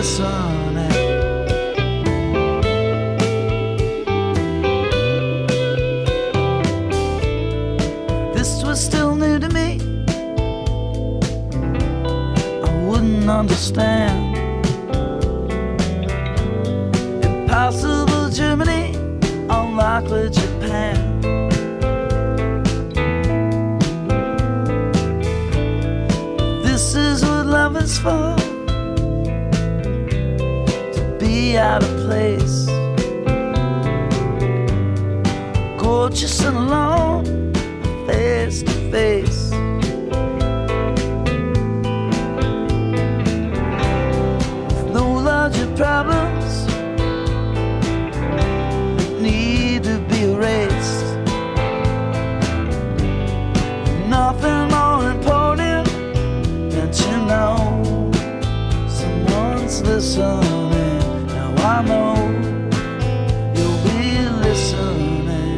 listening. This was still new to me. I wouldn't understand. Impossible Germany, unlikely Japan. This is what love is for, to be out of place, gorgeous and alone, face to face. With no larger problems that need to be erased, nothing more important than to know someone's listening. Now I know you'll be listening.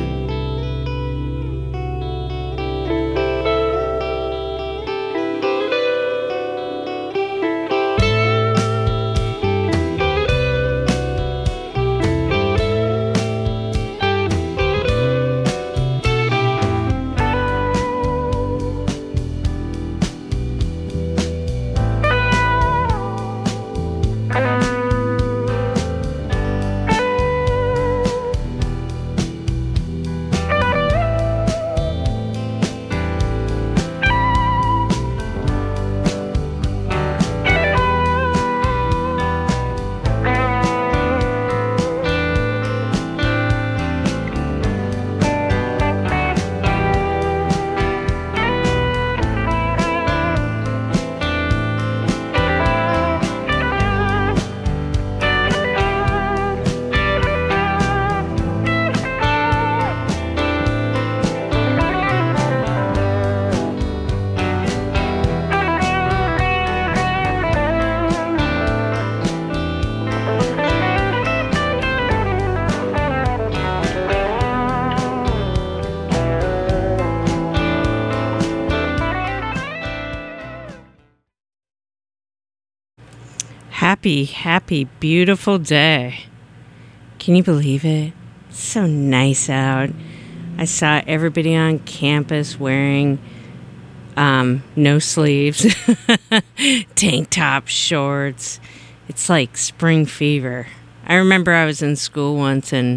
Happy, beautiful day. Can you believe it? It's so nice out. I saw everybody on campus wearing no sleeves, tank top, shorts. It's like spring fever. I remember I was in school once and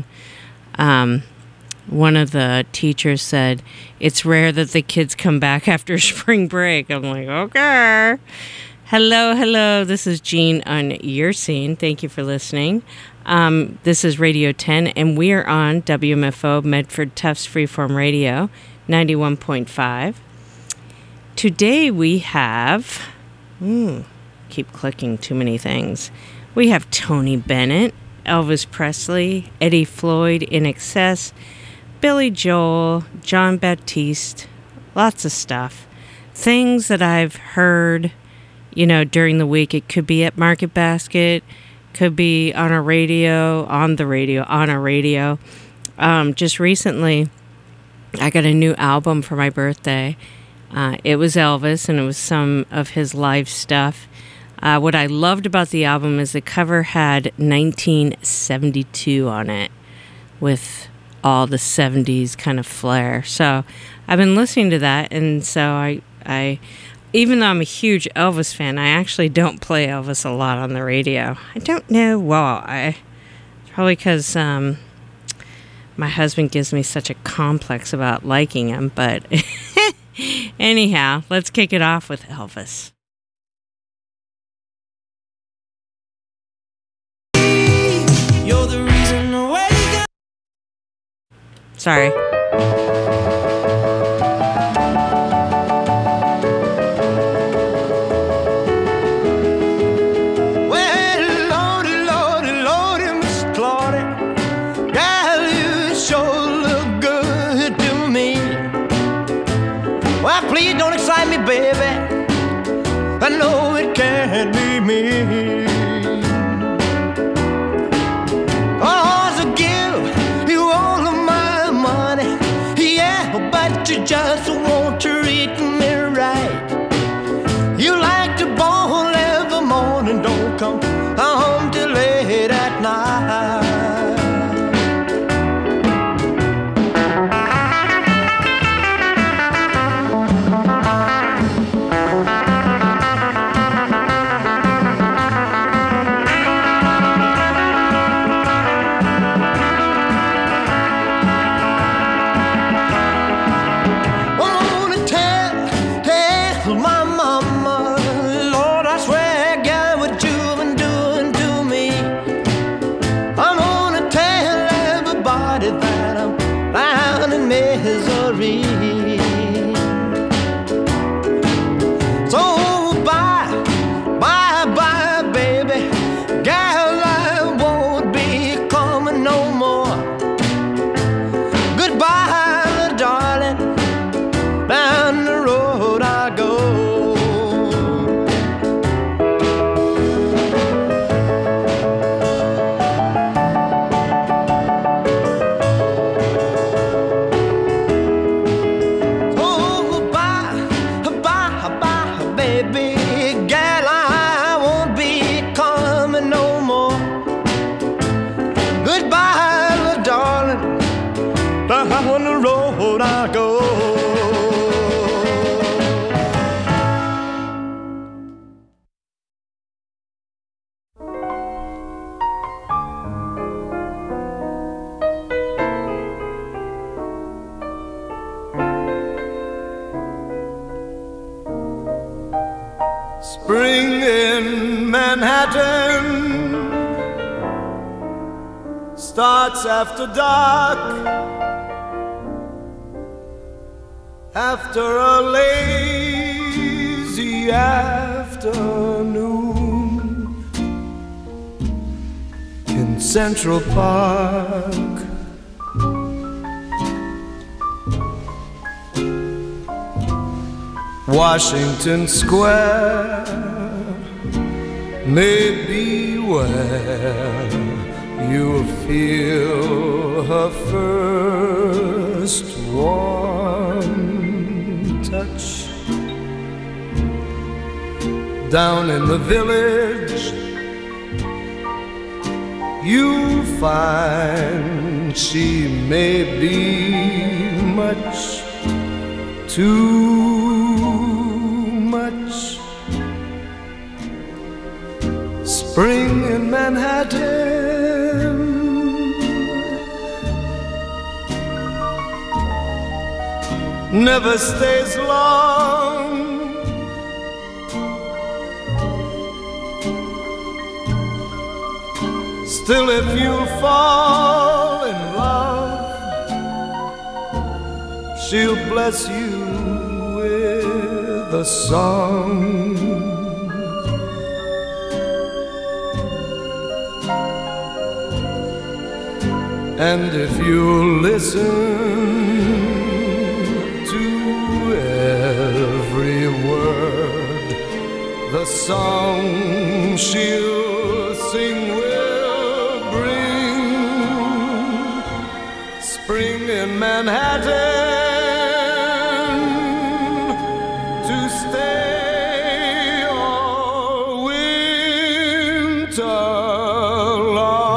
one of the teachers said, it's rare that the kids come back after spring break. I'm like, okay. Hello. This is Jean on Your Scene. Thank you for listening. This is Radio 10, and we are on WMFO, Medford Tufts Freeform Radio, 91.5. Today we have... keep clicking too many things. We have Tony Bennett, Elvis Presley, Eddie Floyd, In Excess, Billy Joel, John Baptiste, lots of stuff. Things that I've heard... during the week. It could be at Market Basket, could be on a radio. Just recently, I got a new album for my birthday. It was Elvis, and it was some of his live stuff. What I loved about the album is the cover had 1972 on it, with all the 70s kind of flair. So I've been listening to that, and so I even though I'm a huge Elvis fan, I actually don't play Elvis a lot on the radio. I don't know why. It's probably because my husband gives me such a complex about liking him. But anyhow, let's kick it off with Elvis. You're the reason I wake up. Sorry. Baby, I know it can't be me. I give you all of my money, yeah, but you just won't treat me right. You like to ball every morning, don't come Manhattan starts after dark, after a lazy afternoon in Central Park. Washington Square may be where you'll feel her first warm touch. Down in the village you'll find she may be much too much. Spring in Manhattan never stays long. Still, if you fall in love, she'll bless you with a song. And if you listen to every word, the song she'll sing will bring spring in Manhattan to stay all winter long.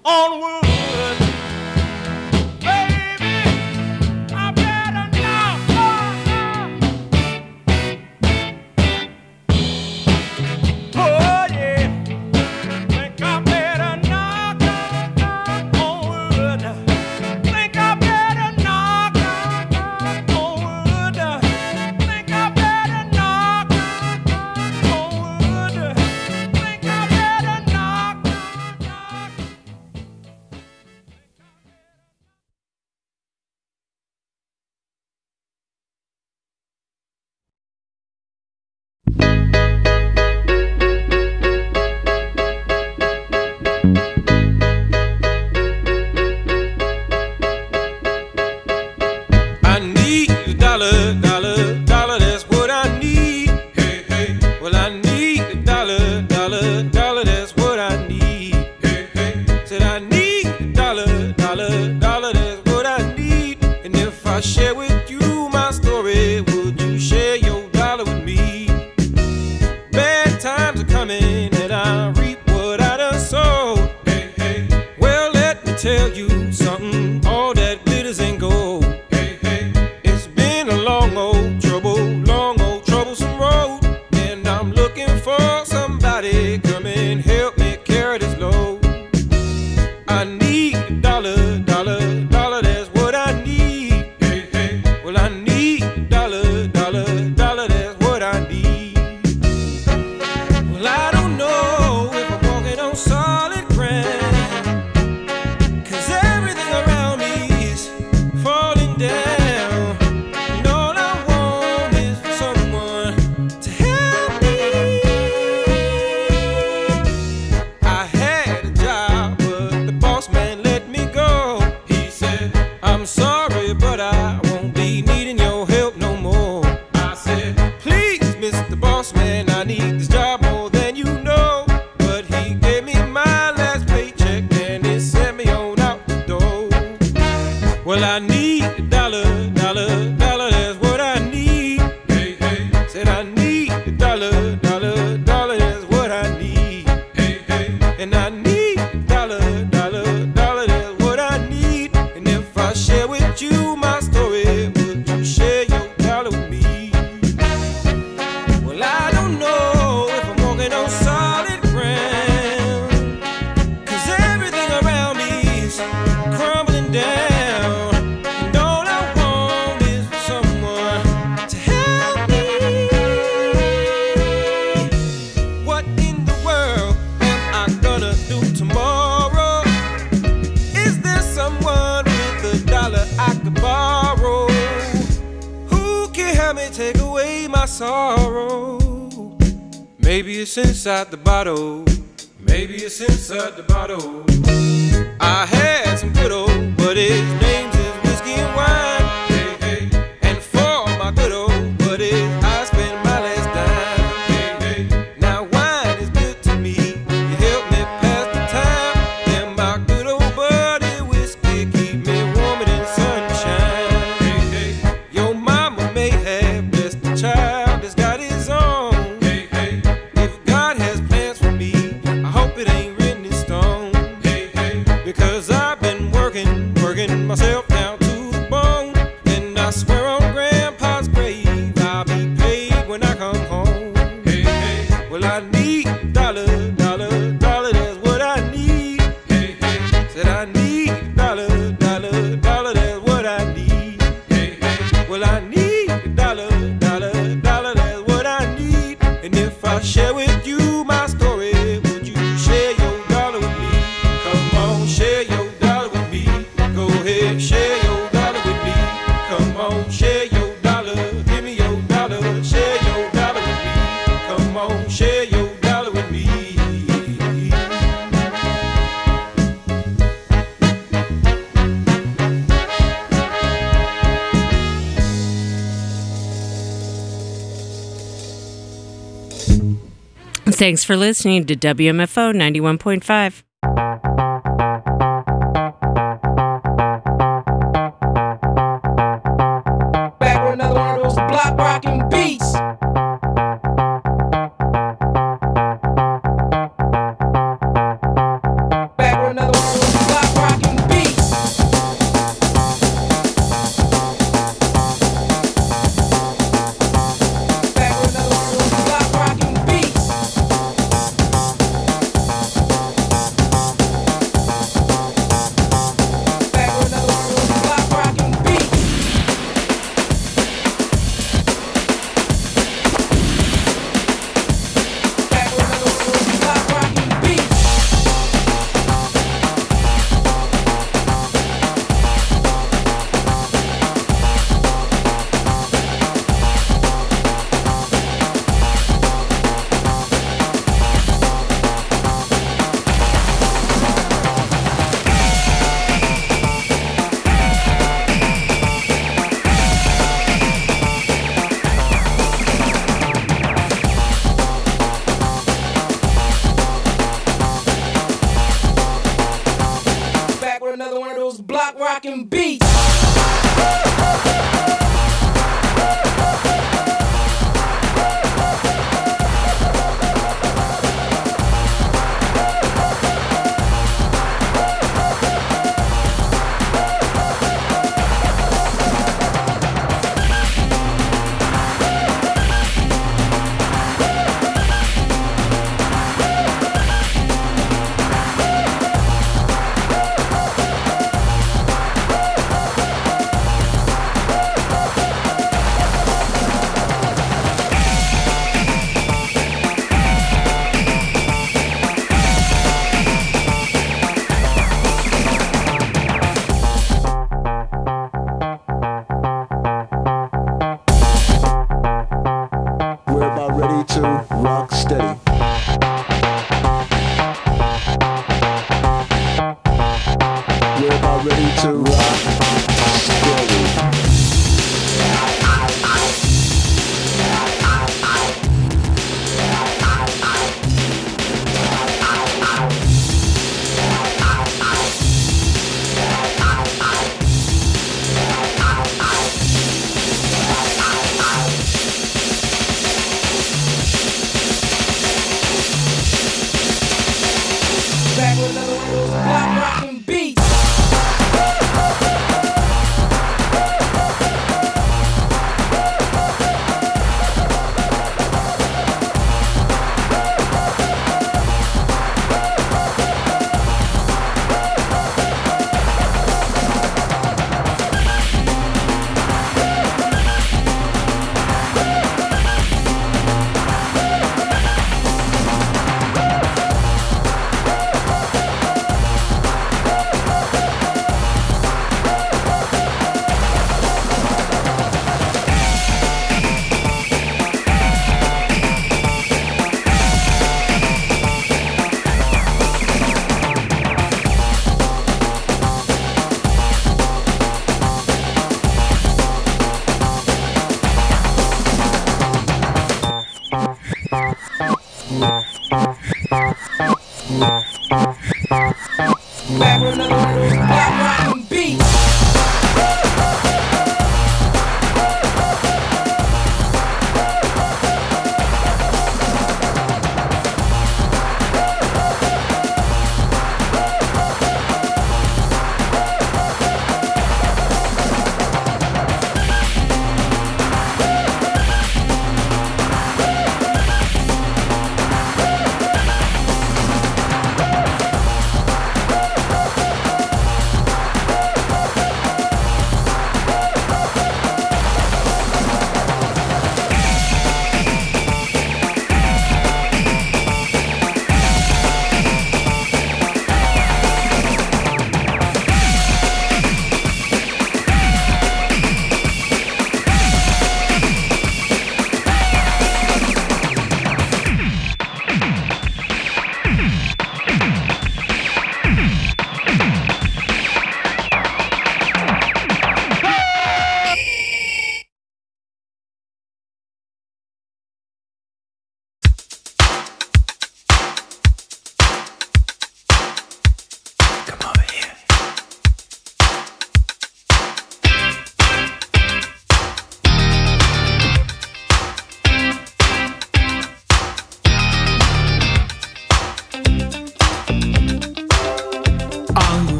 on wood. Baby, I better knock, oh yeah, think I better knock on wood. Think I better knock on wood. Think I better knock on wood. Think I better knock. I need a dollar, dollar, dollar, that's what I need. Hey, hey. Well, I need a dollar, dollar, dollar, that's what I need. Hey, hey. Said I need a dollar, dollar, dollar, that's what I need. And if I share with you my story, would you share your dollar with me? Bad times are coming and I reap what I done sowed. Hey, hey. Well, let me tell you something, all that glitters ain't gold. Hey, hey. It's been a long old troublesome road, and I'm looking for somebody come and help me carry this load. I need a dollar, dollar, dollar, that's what I need. Hey, hey. Well, I need a dollar, dollar, dollar, that's what I need. Well, I don't know if I'm walking on solid ground, 'cause everything around me is falling down. And all I want is for someone to help me. I had a job, but the boss man let me go. He said, I'm sorry, but I won't be needing your help no more. I said, please, Mr. Boss Man, I need this job more than you know. But he gave me my last paycheck and it sent me on out the door. Well, I need a dollar, dollar, dollar, that's what I need. Hey, hey. Said I need a dollar, dollar, dollar, that's what I need. Hey, hey. And I need a dollar, dollar, dollar, that's what I need. And if I share with you my story, would you share your dollar with me? Well, I don't know if I'm walking on solid ground, 'cause everything around me is crumbling down. And all I want is for someone to help me. What in the world am I gonna do tomorrow? Is there someone with a dollar I could borrow? Who can help me take away my sorrow? Maybe it's inside the bottle. Maybe it's inside the bottle. I had some good old buddies, names is whiskey and wine. Hey, hey. And for my good old buddies, I spent my last dime. Hey, hey. Now wine is good to me, you help me pass the time. And my good old buddy whiskey keep me warmer than sunshine. Hey, hey. Your mama may have blessed the child that's got his own. Hey, hey. If God has plans for me, I hope it ain't written in stone. Hey, hey. Because I've been working myself down to the bone. And I swear on Grandpa's grave, I'll be paid when I come home. Hey, hey. Well, I need a dollar, dollar, dollar, that's what I need. Hey, hey. Said I need a dollar, dollar, dollar, that's what I need. Hey, hey. Well, I need a dollar, dollar, dollar, that's what I need. And if I share with you my story, would you share your dollar with me? Come on, share your dollar with me. Go ahead, share your dollar with me. Come on, share your dollar. Give me your dollar. Share your dollar with me. Come on, share your dollar with me. Thanks for listening to WMFO 91.5. Back with another one of those block rocking beats. Back with another one of those another one of those block rockin' beats.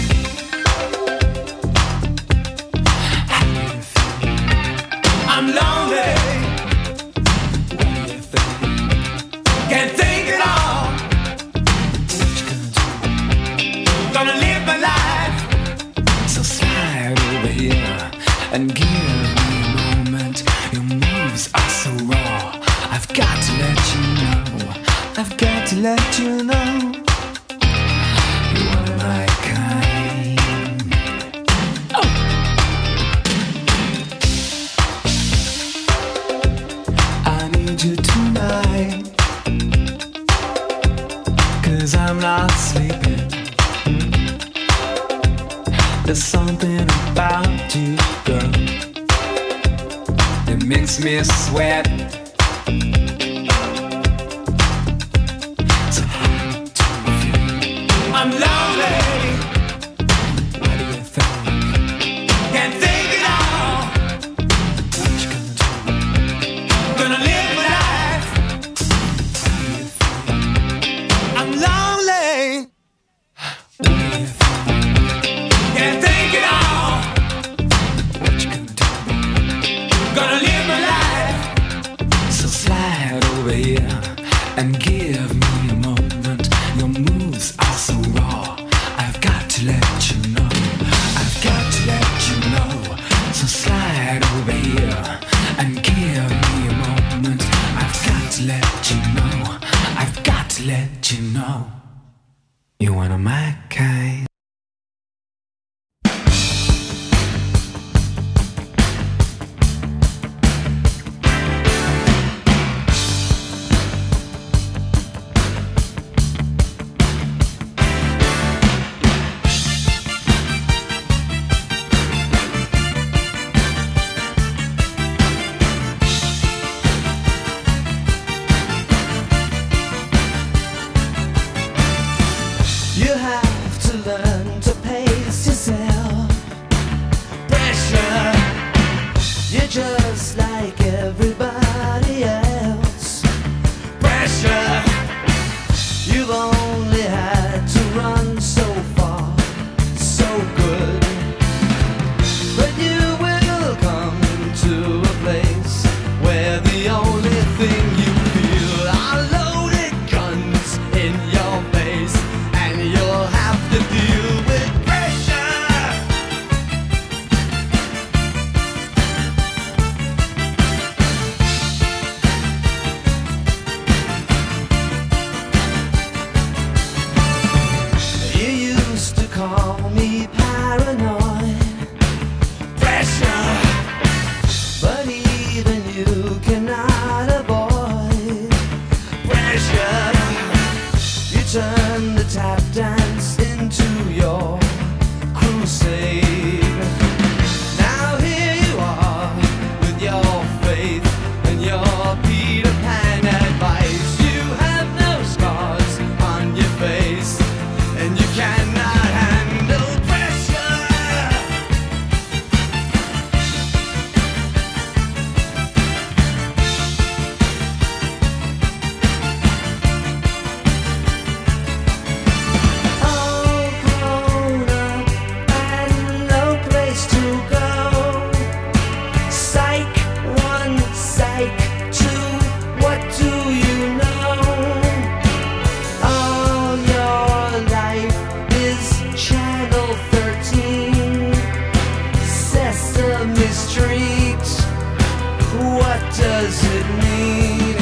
I'm lost. let you know you are my kind. I need you tonight, 'cause I'm not sleeping. There's something about you, girl, that makes me sweat. So hard to feel. I'm lonely. What do you think? Can't think it all. What you gonna do? Gonna live my life. How do you feel? I'm lonely. What do you think? Can't think it all. What you gonna do? Gonna live my life. So slide over here and give me a moment. Your moves are so raw. I've got to let you know. I've got to let you know. So slide over here and give me a moment. I've got to let you know. I've got to let you know. You're one of my kind. You have to learn to pace yourself. Pressure, you're just like everybody else. Pressure, you've only had to run so far, so good. But you will come to a place where the only thing you feel are loaded guns in your face. You'll have to deal with pressure. You used to call me paranoid. Pressure, but even you cannot avoid pressure. You turn the tap dance into your crusade. Now here you are with your faith and your Peter Pan advice. You have no scars on your face, and you cannot handle pressure. All grown up and no place to go. Psych 1, psych 2, what do you know? All your life is Channel 13, Sesame Street. What does it mean?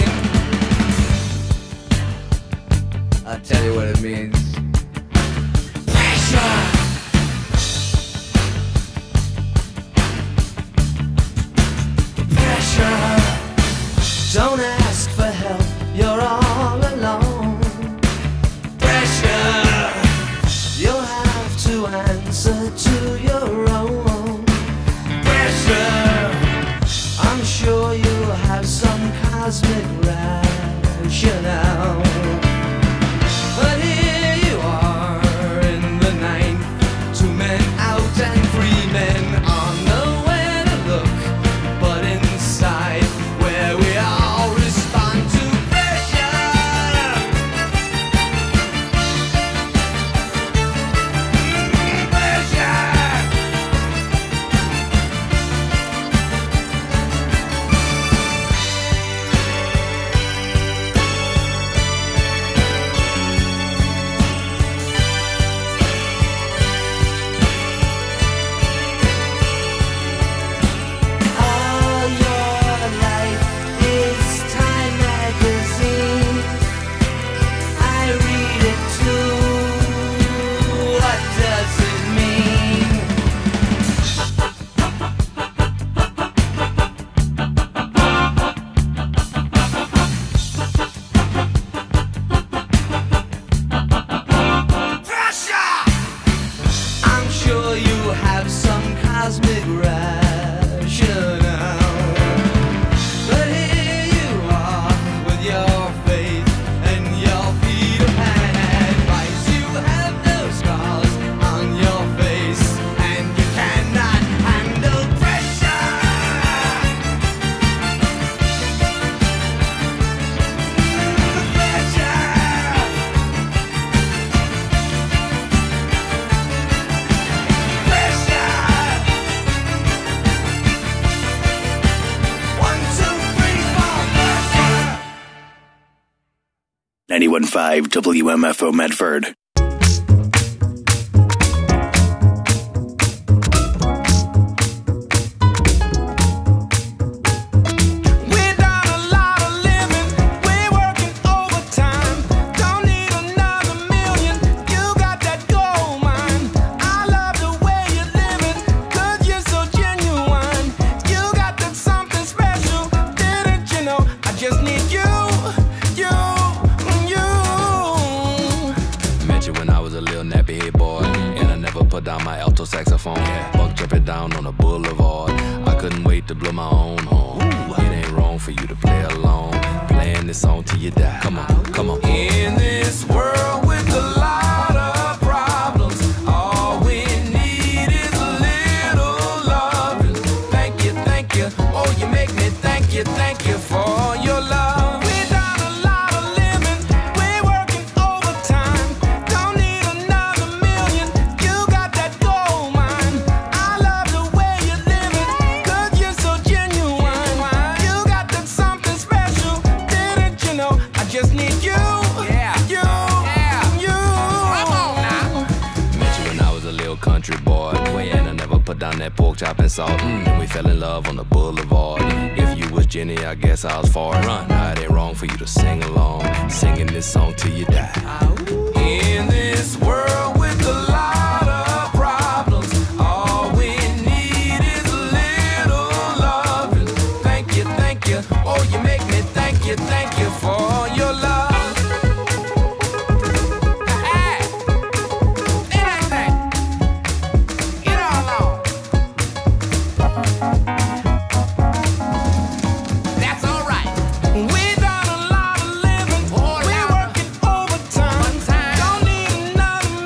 I'll tell you what it means. Pressure. Pressure. Don't ask for help, you're all alone. Pressure. You'll have to answer to your own. Pressure. I'm sure you'll have some cosmic rationale. But here 91.5 WMFO Medford. Down my alto saxophone, buck jumping down on the boulevard. I couldn't wait to blow my own horn. It ain't wrong for you to play along, playing this song till you die. Come on, come on. In this world with a lot of problems, all we need is a little loving. Thank you, oh you make me thank you for your love. Down that pork chop and salt, then we fell in love on the boulevard. If you was Jenny, I guess I was Forrest. Now it ain't wrong for you to sing along, singing this song till you die. In this world with a lot of problems, all we need is a little loving. Thank you, oh you make me thank you for your love. Another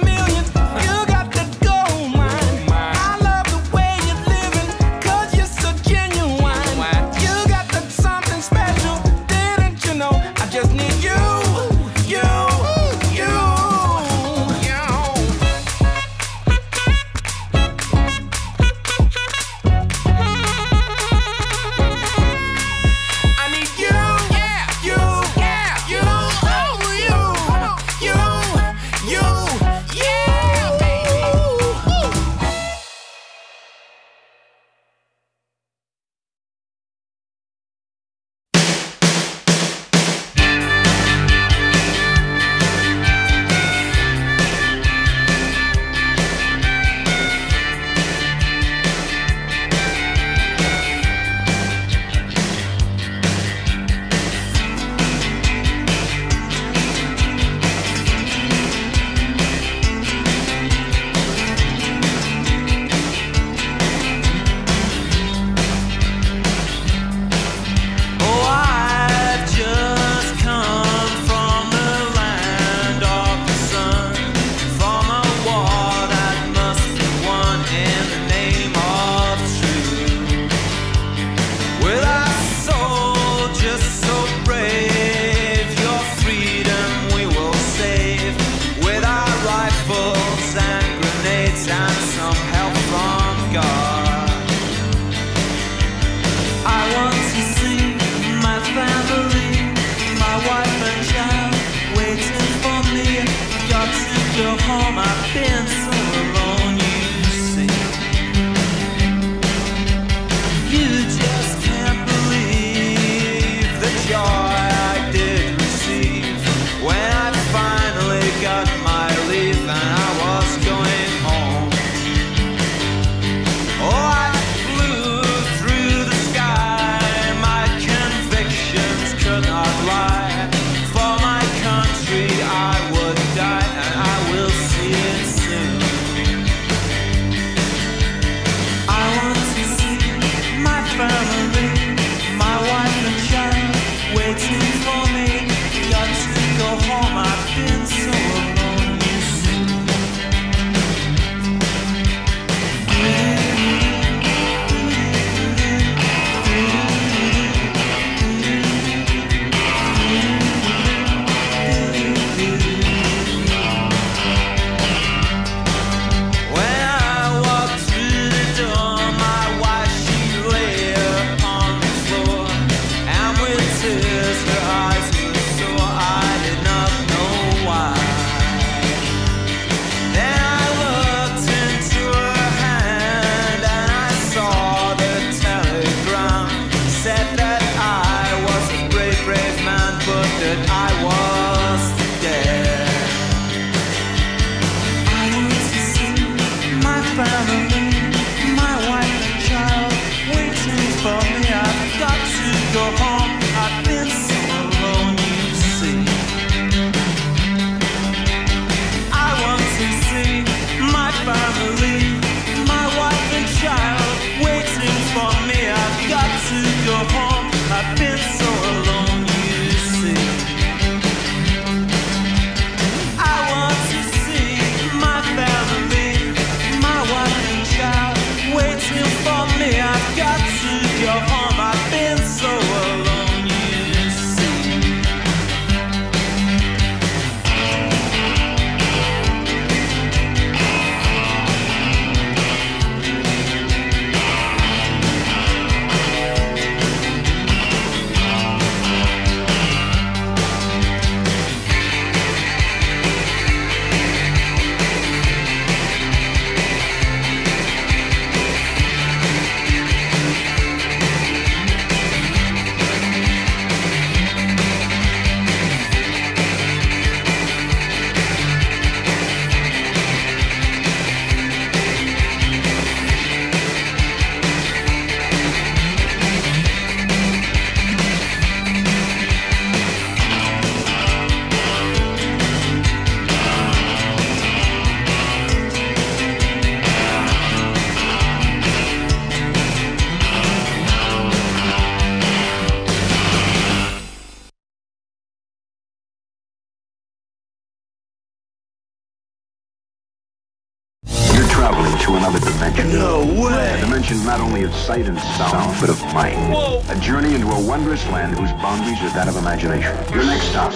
another dimension. No way! A dimension not only of sight and sound, but of mind. Whoa! A journey into a wondrous land whose boundaries are that of imagination. Your next stop.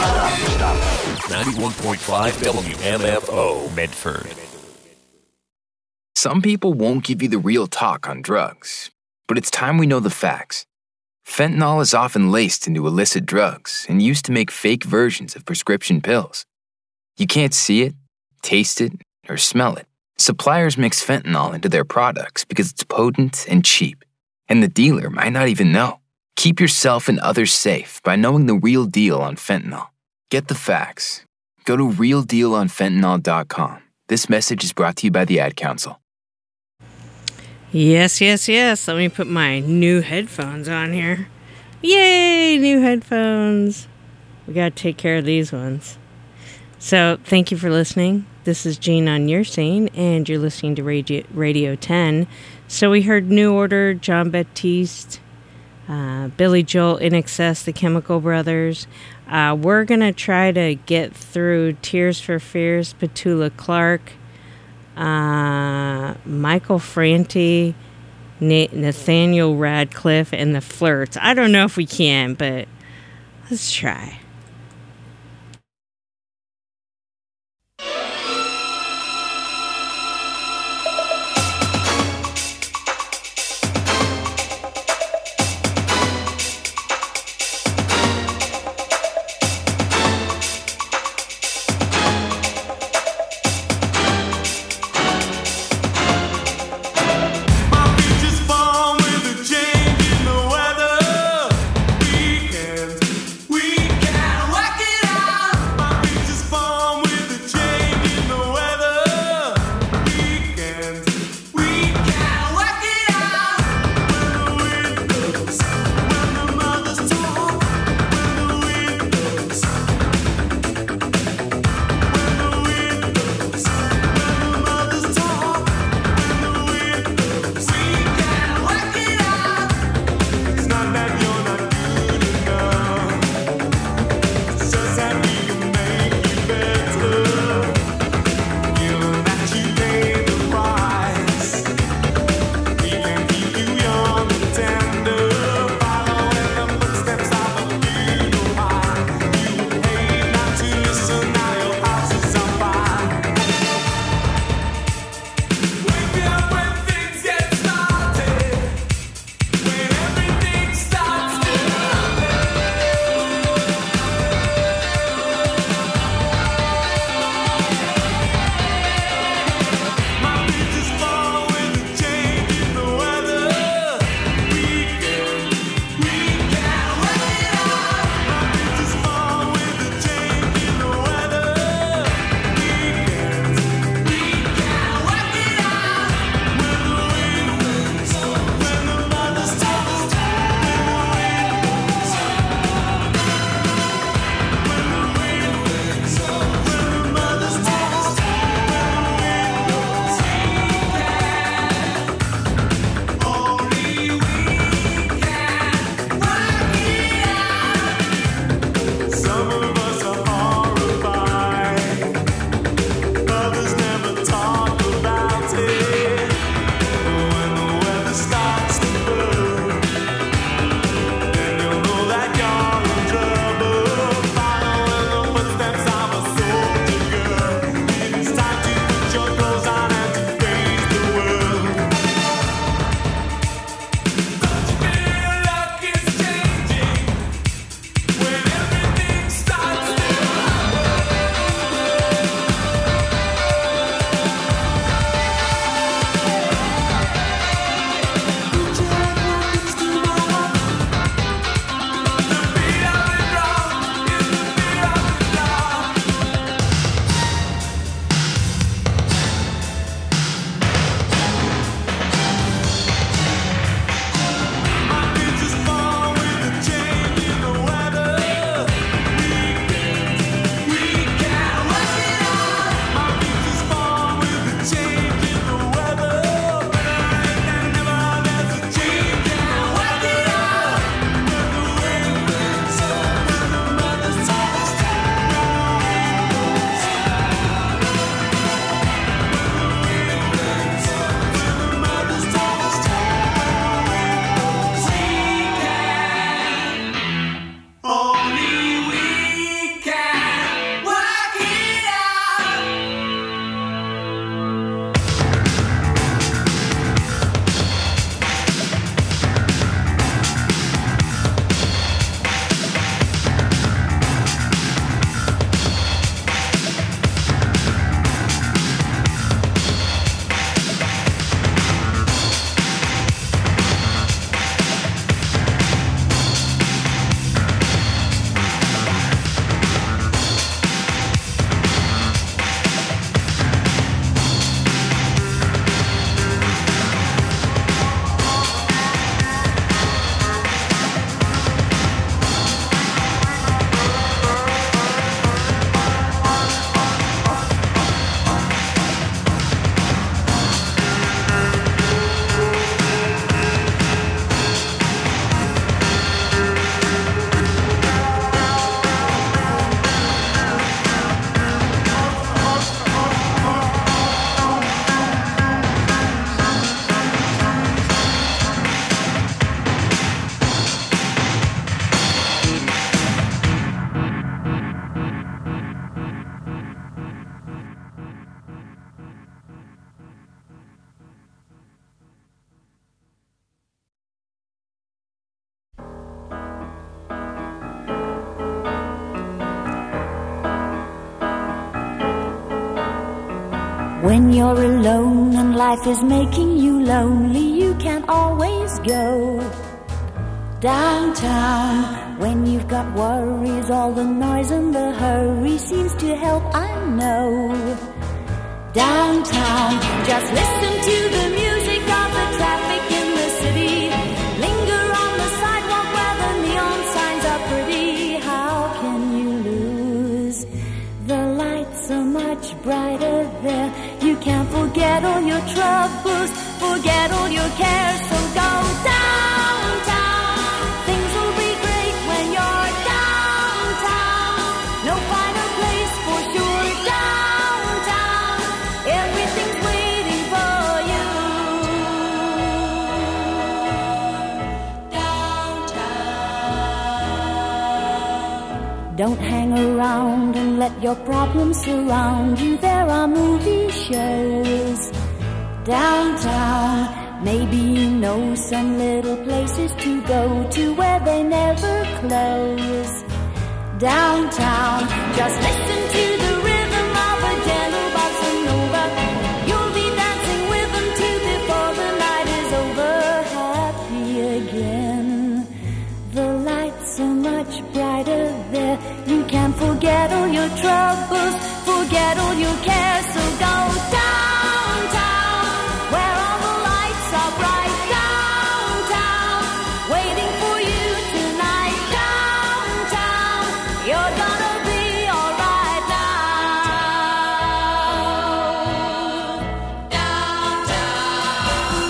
91.5 WMFO, Medford. Some people won't give you the real talk on drugs, but it's time we know the facts. Fentanyl is often laced into illicit drugs and used to make fake versions of prescription pills. You can't see it, taste it, or smell it. Suppliers mix fentanyl into their products because it's potent and cheap, and the dealer might not even know. Keep yourself and others safe by knowing the real deal on fentanyl. Get the facts. Go to realdealonfentanyl.com. This message is brought to you by the Ad Council. Yes. Let me put my new headphones on here. Yay, new headphones. We got to take care of these ones. So, thank you for listening. This is Jean on Your Scene, and you're listening to Radio 10. So, we heard New Order, John Baptiste, Billy Joel, In Excess, The Chemical Brothers. We're going to try to get through Tears for Fears, Petula Clark, Michael Franti, Nathaniel Radcliffe, and the Flirts. I don't know if we can, but let's try. We can When you're alone and life is making you lonely, you can always go downtown. When you've got worries, all the noise and the hurry seems to help, I know. Downtown, just listen to the music of the traffic in the city. Linger on the sidewalk where the neon signs are pretty. How can you lose? The lights are much brighter there. You can't forget all your troubles, forget all your cares, so go downtown. Things will be great when you're downtown. No finer place for sure, downtown. Everything's waiting for you. Downtown. Don't hang around and let your problems surround you. There are movie shows downtown. Maybe you know some little places to go to where they never close. Downtown, just listen to the rhythm of a gentle bossa nova. You'll be dancing with them too before the night is over. Happy again. The lights are much brighter there. You can forget all your troubles, forget all your cares, so go downtown, where all the lights are bright. Downtown, waiting for you tonight. Downtown, you're gonna be alright now. Downtown,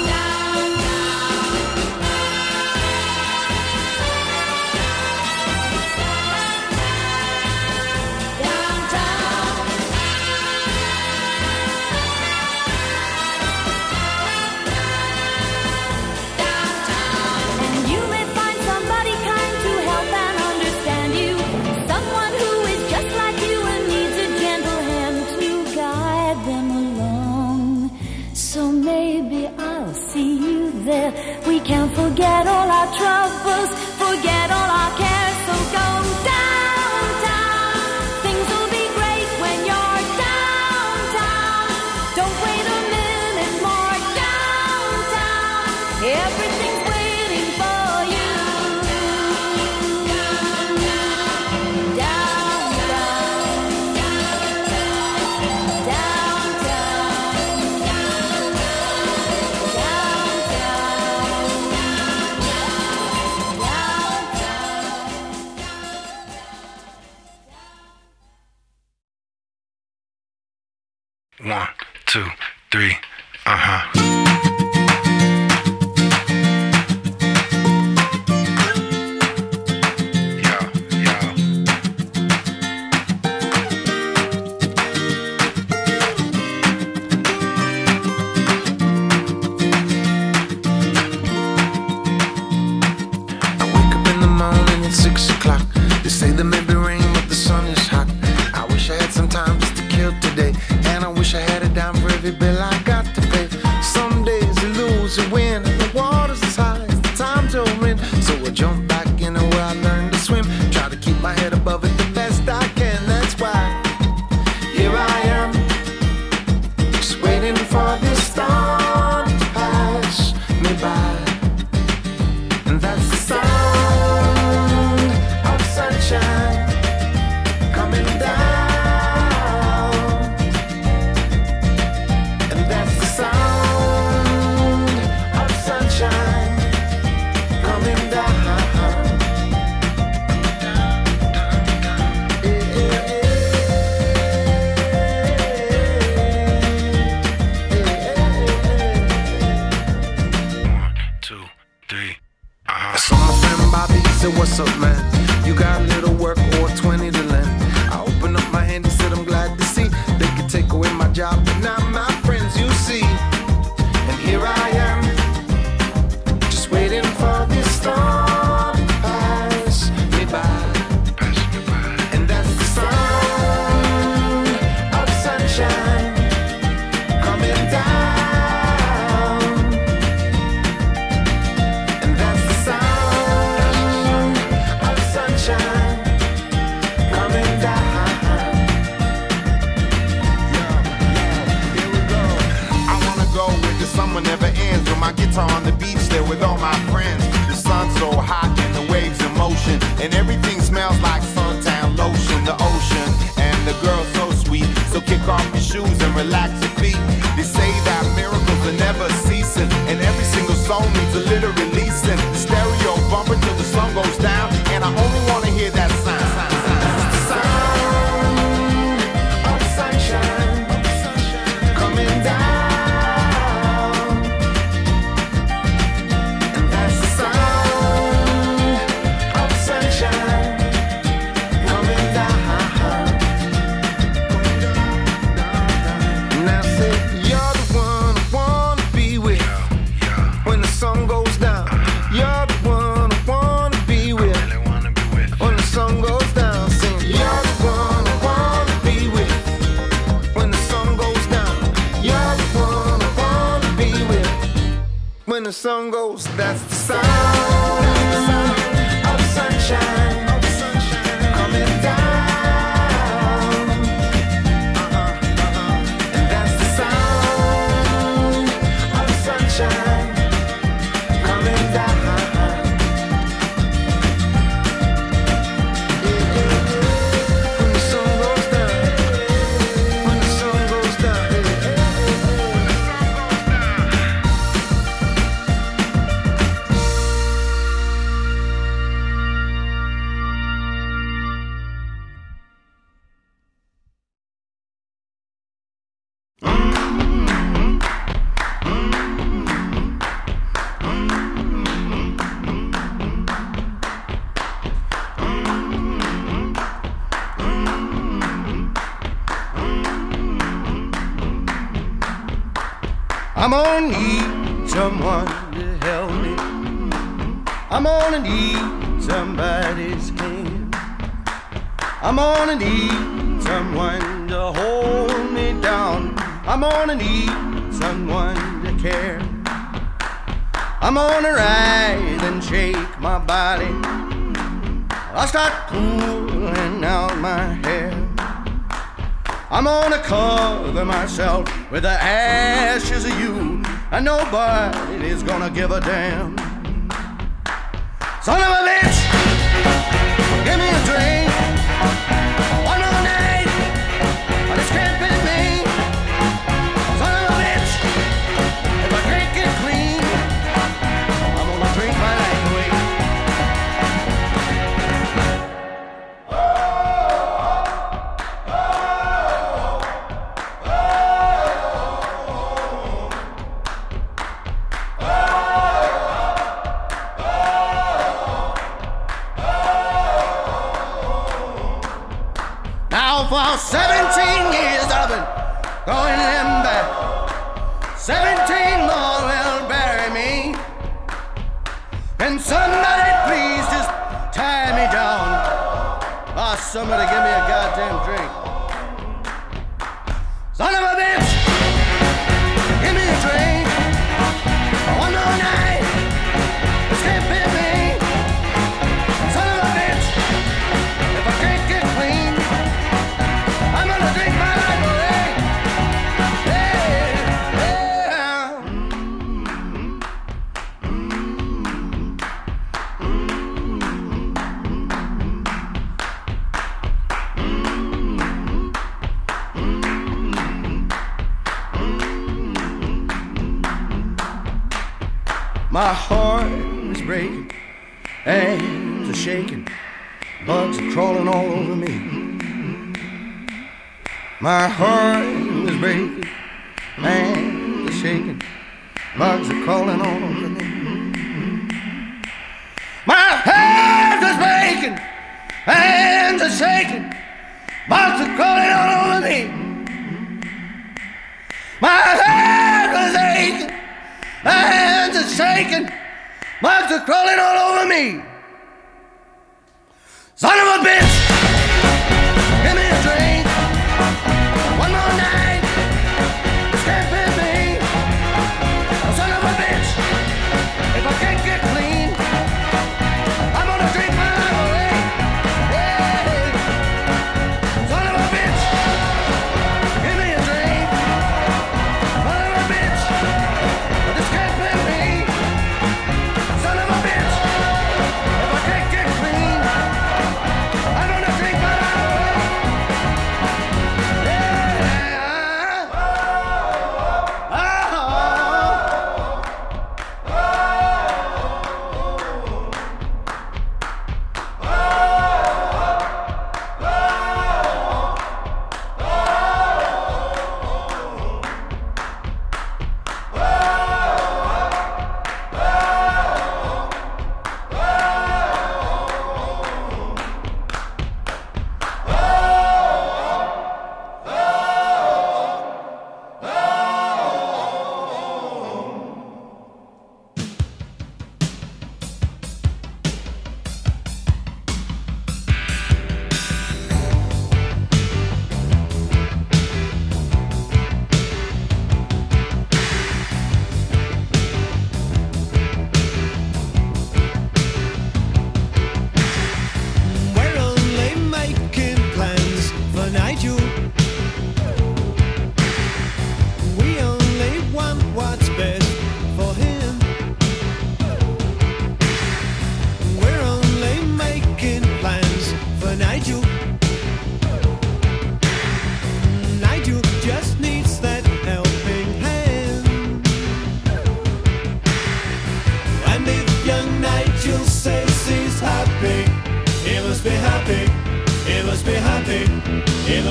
and you may find somebody kind to help and understand you. Someone who is just like you and needs a gentle hand to guide them along. So maybe I'll see you there. We can forget all our troubles, forget all our cares, so go downtown. Things will be great when you're downtown. Don't wait a minute more. Downtown, everything's waiting for you. One, two, three, In the morning at 6 o'clock, they say there may be rain, but the sun is hot. I wish I had some time just to kill today, and I wish I had a dime for every bill I got to pay. Some days you lose, you win, and the water's as high as the times you're in. So I jump back in where I learned to swim, try to keep my head above it the best I can. That's why here I am, just waiting for this storm to pass me by. And that's the sound of sunshine coming down. And that's the sound of sunshine coming down. I saw my friend Bobby, he said, what's up, man? You got a little work or 20 to lend? I opened up my hand and said, I'm glad to see they could take away my job, but not my friends, you see. And here I am, just waiting for this storm to pass me by. And that's the sound of sunshine coming down. And that's the sound of sunshine and everything smells like suntan lotion. The ocean and the girl so sweet. So kick off your shoes and relax your feet. They say that miracles are never ceasing, and every single song needs a little releasing. The stereo bumper till the sun goes down, and I only wanna hear that sound. Sound of sunshine coming down, and that's the sound of sunshine coming down. And I say you're the one I wanna be with when the sun goes down. You're the one I wanna be with when the sun goes down. Sing, you're the one I wanna be with when the sun goes down. You're the one I wanna be with when the sun goes. That's the sound of sunshine coming down. And that's the sound of sunshine coming down. When the sun goes down, when the sun goes down. I'm gonna need someone to help me. I'm gonna need somebody's hand. I'm gonna need someone to hold me down. I'm gonna need someone to care. I'm gonna rise and shake my body. I'll start pulling out my hair. I'm gonna cover myself with the ashes of you, and nobody's gonna give a damn. Son of a bitch, give me a drink. One more night, but it's camping me. Son of a bitch, if I drink it clean, I'm gonna drink my life away. Now for 17 years I've been going them back. 17 more will bury me. Can somebody please just tie me down? Oh, somebody give me a goddamn drink. Son of a bitch, give me a drink. One more night, it's keeping me. Son of a bitch, if I can't get clean, I'm gonna drink my life away. Yeah, yeah. My heart is breaking, hands are shaking, bugs are crawling all over me. My heart is breaking, hands are shaking, bugs are crawling all over me. My heart is breaking, hands are shaking, bugs are crawling all over me. My heart is aching, hands are shaking, bugs are crawling all over me. Son of a bitch, give me a drink. One more night, it's keeping me. Son of a bitch, if I can't get clean, I'm gonna drink my life away. Yeah. Son of a bitch, give me a drink. Son of a bitch, it's keeping me. Son of a bitch, if I can't get clean,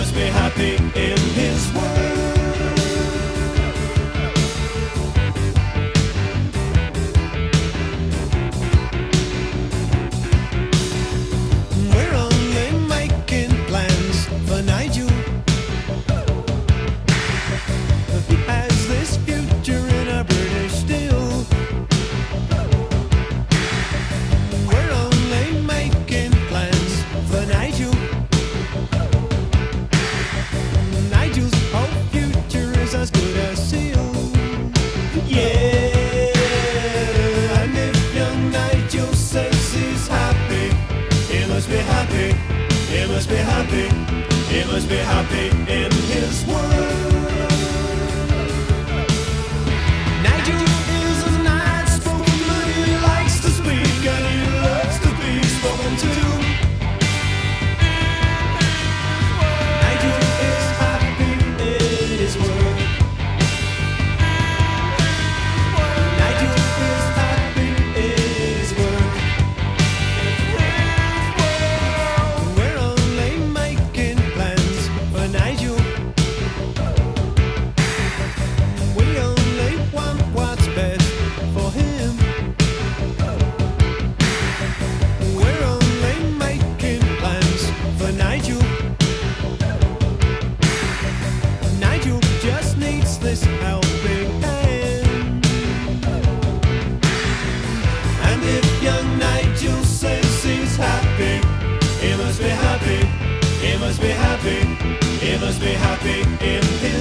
must be happy in his world. We're only making plans for Nigel. He has this future in a British steel. We're only making plans for Nigel. Nigel's whole future is as good as sealed. Yeah, and if young Nigel says he's happy, he must be happy, he must be happy, he must be happy in his world. Nigel is a nice spoken man, he likes to speak and he loves to be spoken to. Nigel is happy in his world. Nigel is happy in his world. We're only making plans for Nigel. We only want what's best for him. We're only making plans for Nigel. Nigel just needs this helping hand. And if young Nigel says he's happy, he must be happy, he must be happy, he must be happy in his